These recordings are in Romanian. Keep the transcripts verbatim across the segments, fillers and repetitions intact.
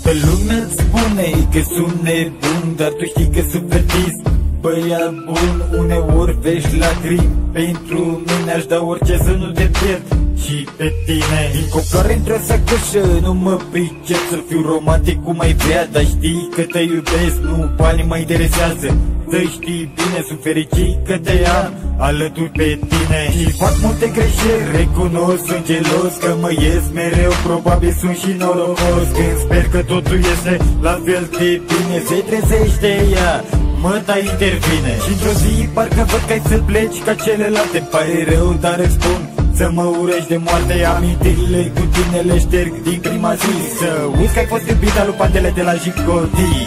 Toată lumea îți spune că sunt nebun, dar tu știi că sunt fertist. Băiat bun, uneori vești lacrimi. Pentru mine aș da orice să nu te pierd și pe tine. Din coploare într-o sacoșă, nu mă pricep să fiu romantic cum ai vrea, dar știi că te iubesc, nu banii mă interesează. Să știi bine, sunt fericit că te am alături pe tine. Și fac multe greșeli, recunosc, sunt gelos că mă ies mereu, probabil sunt și norocos. Când sper că totul este la fel de bine, se trezește ea, mă, dar intervine. Și într-o zi parcă văd că ai să pleci ca celelalte. Pare rău, dar îți spun să mă urăști de moarte. Amintirile cu tine le șterg din prima zi. Să uiți că ai fost iubita lui Pantele de la Jicotii.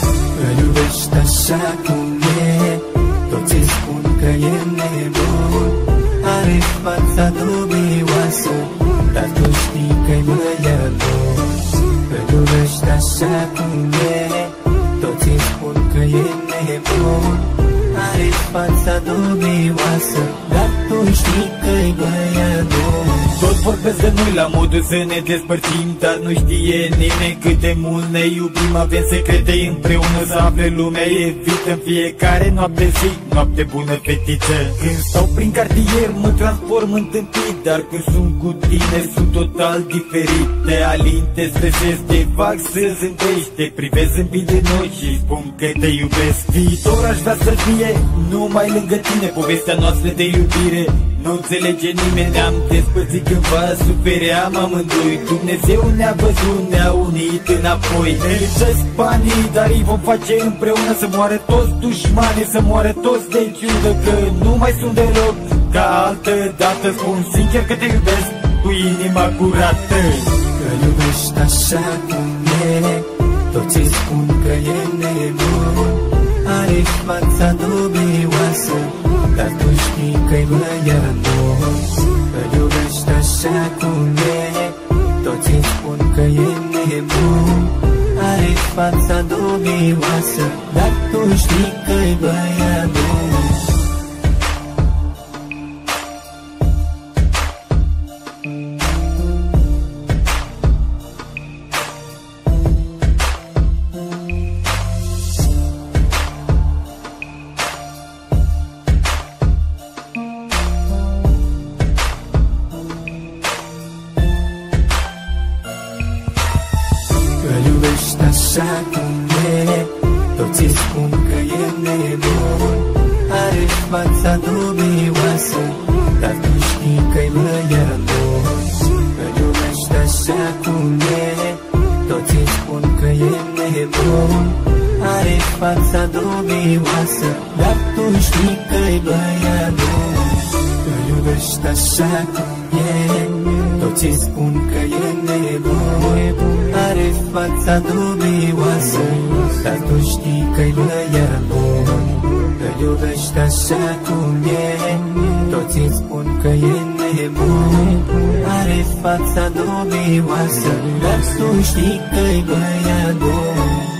Îl iubești așa cum e, toți îi spun că e nebun. Are fața dubioasă, dar tu știi că-i băiat bun. Îl iubești așa cum e, toți îi spun că e nebun. Are fața dubioasă, dar tu știi că-i băiat bun. Tot vorbesc de noi la modul să ne despărțim, dar nu știe nimeni cât de mult ne iubim. Avem secrete împreună, să afle lumea, evităm fiecare noapte, zic noapte bună fetiță. Când stau prin cartier mă transform în tâmpit, dar când sunt cu tine sunt total diferit. Te alinte, stresez, te fac să zâmbești, te privesc zâmbind de noi și spun că te iubesc. Viitor aș vrea să fie numai lângă tine, povestea noastră de iubire nu înțelege nimeni, ne-am despărțit cândva, sufeream amândoi. Dumnezeu ne-a văzut, ne-a unit înapoi. Ne lipsesc banii, dar îi vom face împreună. Să moară toți dușmanii, să moară toți de ciudă, că nu mai sunt deloc ca altă dată. Spun sincer că te iubesc cu inima curată. Că iubești așa cum e, toți îi spun că e nebun. Are fața dubioasă, dar tu știi că-i băiat bun. Îl iubești așa cum e, toți îi spun că e nebun. Are fața dubioasă, dar tu știi că-i băiat bun. Îl iubești așa cum e, toți îi spun că e nebun. Are fața dubioasă, dar tu știi că-i băiat bun. Îl iubești așa cum e, toți îi spun că e nebun. Are fața dubioasă, dar tu știi că-i băiat bun. Îl iubești așa cum e, toți îi spun că e nebun. Are fața dubioasă, dar tu știi că-i băiat bun. Îl iubești așa cum e, toți îi spun că e nebun. Are fața dubioasă, dar tu știi că-i băiat bun.